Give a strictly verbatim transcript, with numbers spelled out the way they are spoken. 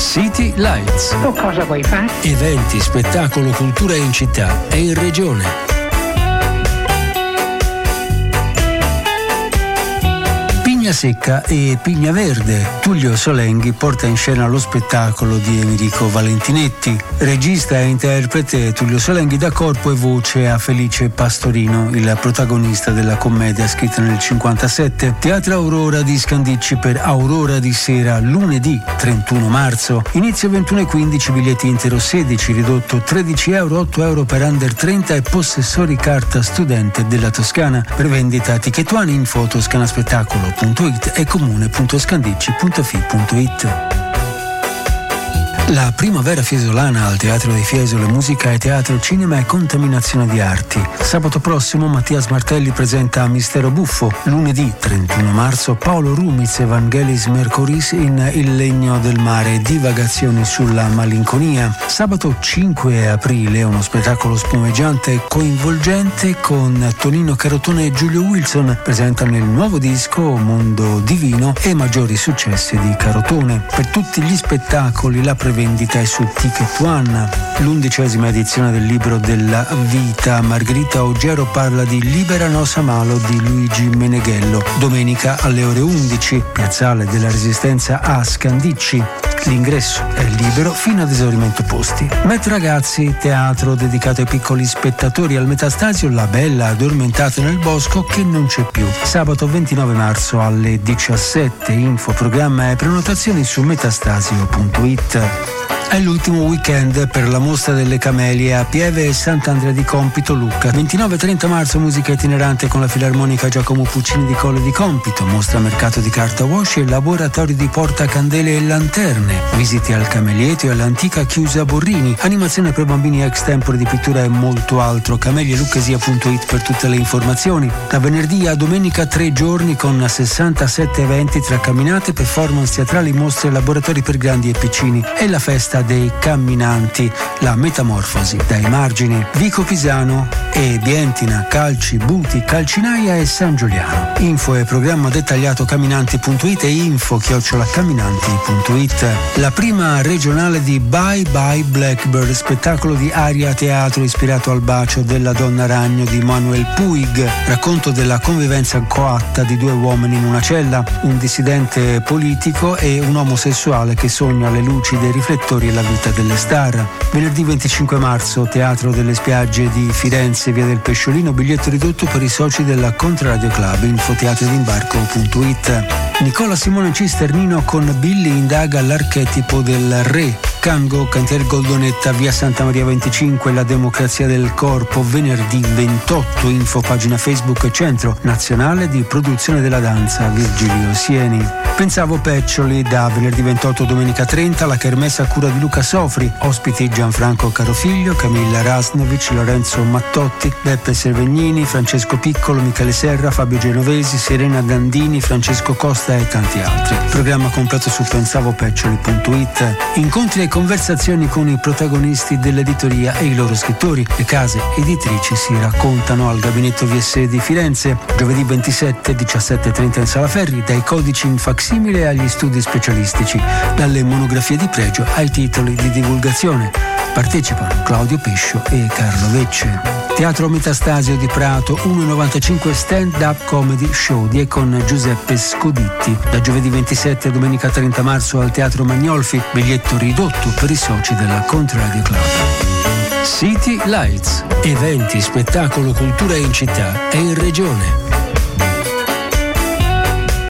City Lights. Tu cosa vuoi fare? Eventi, spettacolo, cultura in città e in regione. Pigna Secca e Pigna Verde. Tullio Solenghi porta in scena lo spettacolo di Enrico Valentinetti. Regista e interprete, Tullio Solenghi dà corpo e voce a Felice Pastorino, il protagonista della commedia scritta nel cinquantasette. Teatro Aurora di Scandicci per Aurora di sera, lunedì trentuno marzo. Inizio ventuno e quindici, biglietti intero sedici, ridotto tredici euro, otto euro per under trenta e possessori carta studente della Toscana. Prevendita Ticket One, info toscanaspettacolo punto it e comune punto scandicci punto fi punto it. La primavera fiesolana al Teatro di Fiesole, musica e teatro, cinema e contaminazione di arti. Sabato prossimo Mattias Martelli presenta Mistero Buffo. Lunedì trentuno marzo Paolo Rumiz, Evangelis Mercoris in Il legno del mare, divagazioni sulla malinconia. Sabato cinque aprile uno spettacolo spumeggiante e coinvolgente con Tonino Carotone e Giulio Wilson. Presentano il nuovo disco Mondo Divino e maggiori successi di Carotone. Per tutti gli spettacoli la vendita è su Ticket One. L'undicesima edizione del libro della vita. Margherita Oggero parla di Libera Nos Amalo di Luigi Meneghello. Domenica alle ore undici, Piazzale della Resistenza a Scandicci. L'ingresso è libero fino ad esaurimento posti. Met Ragazzi, teatro dedicato ai piccoli spettatori al Metastasio, La Bella addormentata nel bosco che non c'è più. Sabato ventinove marzo alle diciassette. Info, programma e prenotazioni su metastasio punto it. È l'ultimo weekend per la mostra delle camelie a Pieve e Sant'Andrea di Compito, Lucca. ventinove e trenta marzo musica itinerante con la Filarmonica Giacomo Puccini di Colle di Compito, mostra mercato di carta wash e laboratorio di portacandele e lanterne, visiti al Camelietto e all'antica chiusa Borrini, animazione per bambini ex tempore di pittura e molto altro. camelie lucchesia punto it per tutte le informazioni. Da venerdì a domenica tre giorni con sessantasette eventi tra camminate, performance teatrali, mostre e laboratori per grandi e piccini e la festa dei camminanti, la metamorfosi dai margini. Vico Pisano e Bientina, Calci, Buti, Calcinaia e San Giuliano. Info e programma dettagliato camminanti punto it e info chiocciola camminanti punto it. La prima regionale di Bye Bye Blackbird, spettacolo di aria teatro ispirato al bacio della donna ragno di Manuel Puig, racconto della convivenza coatta di due uomini in una cella, un dissidente politico e un omosessuale che sogna le luci dei riflettori e la vita delle star. Venerdì venticinque marzo, Teatro delle Spiagge di Firenze, via del Pesciolino, biglietto ridotto per i soci della Contradio Club, info teatro d'imbarco punto it. Nicola Simone Cisternino con Billy indaga l'archetipo del re. Cango, Cantiere Goldonetta, via Santa Maria venticinque, La democrazia del corpo, venerdì ventotto, info pagina Facebook Centro Nazionale di Produzione della Danza Virgilio Sieni. Pensavo Peccioli, da venerdì ventotto domenica trenta, la kermesse a cura di Luca Sofri, ospiti Gianfranco Carofiglio, Camilla Rasnovic, Lorenzo Mattotti, Beppe Servegnini, Francesco Piccolo, Michele Serra, Fabio Genovesi, Serena Gandini, Francesco Costa e tanti altri. Programma completo su pensavo peccioli punto it. Incontri e conversazioni con i protagonisti dell'editoria e i loro scrittori. Le case editrici si raccontano al Gabinetto V S di Firenze, giovedì ventisette, diciassette e trenta in Sala Ferri, dai codici in facsimile agli studi specialistici, dalle monografie di pregio ai titoli di divulgazione. Partecipano Claudio Pescio e Carlo Vecce. Teatro Metastasio di Prato, uno virgola novantacinque stand-up comedy show di e con Giuseppe Scoditti, da giovedì ventisette a domenica trenta marzo al Teatro Magnolfi, biglietto ridotto per i soci della Contradio Club. City Lights, eventi, spettacolo, cultura in città e in regione.